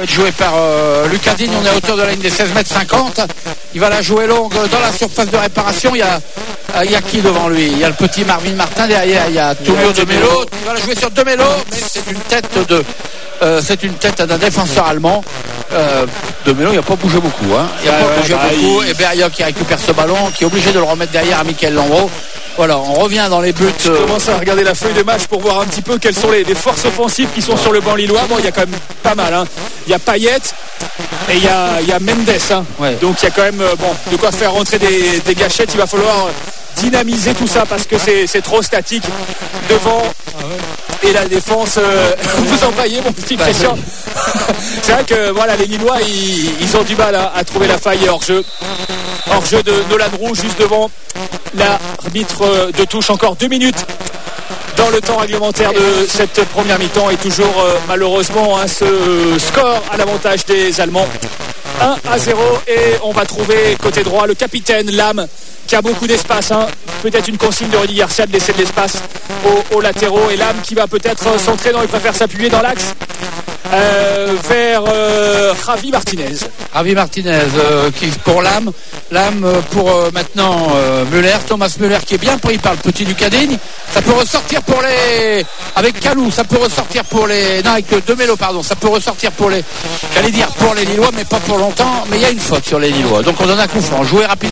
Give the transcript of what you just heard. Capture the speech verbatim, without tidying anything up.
être joué par euh, Lucas Digne. On est à hauteur de la ligne des seize mètres cinquante. Il va la jouer longue dans la surface de réparation. Il y a, il y a qui devant lui? Il y a le petit Marvin Martin derrière. Il y a Tullio De Melo. Il va la jouer sur De Melo, mais c'est une tête de euh, c'est une tête d'un défenseur allemand. Euh, De Melo, il n'a pas bougé beaucoup. Hein. Il n'a ouais, pas ouais, bougé bah, beaucoup. Il... Et Berriok qui récupère ce ballon, qui est obligé de le remettre derrière à Michael Landreau. Voilà, on revient dans les buts. Je commence à regarder la feuille de match pour voir un petit peu quelles sont les, les forces offensives qui sont sur le banc lillois. Bon, il y a quand même pas mal. Hein. Il y a Payet et il y a, il y a Mendes. Hein. Ouais. Donc il y a quand même bon, de quoi faire rentrer des, des gâchettes. Il va falloir dynamiser tout ça parce que c'est, c'est trop statique devant. Et la défense, euh, vous en voyez mon petit Christian. C'est vrai que voilà, les Lillois ils, ils ont du mal à, à trouver la faille hors jeu. Hors jeu de Nolan Roux juste devant l'arbitre de touche. Encore deux minutes dans le temps réglementaire de cette première mi-temps et toujours euh, malheureusement hein, ce score à l'avantage des Allemands. un à zéro et on va trouver côté droit le capitaine Lam qui a beaucoup d'espace. Hein. Peut-être une consigne de Rudy Garcia de laisser de l'espace aux, aux latéraux et Lam qui va peut-être centrer, non, il préfère s'appuyer dans l'axe euh, vers euh, Javi Martinez. Javi Martinez euh, qui pour Lam, Lam euh, pour euh, maintenant euh, Müller, Thomas Müller qui est bien pris par le petit Lucas Digne. Ça peut ressortir pour les avec Kalou, ça peut ressortir pour les non avec De Melo pardon, ça peut ressortir pour les j'allais dire pour les Lillois mais pas pour longtemps, mais il y a une faute sur les Lillois. Donc on donne un coup franc, jouer rapidement.